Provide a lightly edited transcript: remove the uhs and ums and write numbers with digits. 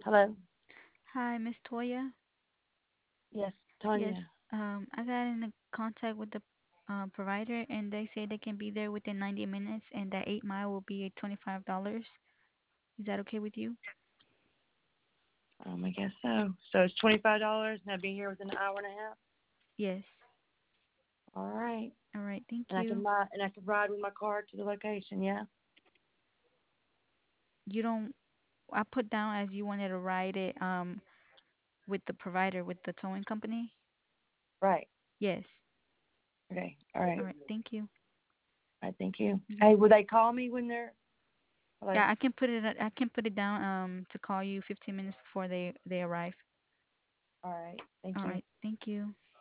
Hello? Hi, Miss Toya. Yes, Yes, Tanya. I got in contact with the provider, and they say they can be there within 90 minutes, and that 8 mile will be at $25. Is that okay with you? I guess so. So it's $25 and I'll be here within an hour and a half. Yes. All right. All right. Thank And I can you. buy and I can ride with my car to the location, yeah? You don't. I put down as you wanted to ride it with the provider with the towing company. Right. Yes. Okay. All right. All right. Thank you. I thank you. Mhm. Hey, will they call me when they're hello? Yeah, I can put it. I can put it down to call you 15 minutes before they arrive. All right. Thank All you. right. Thank you.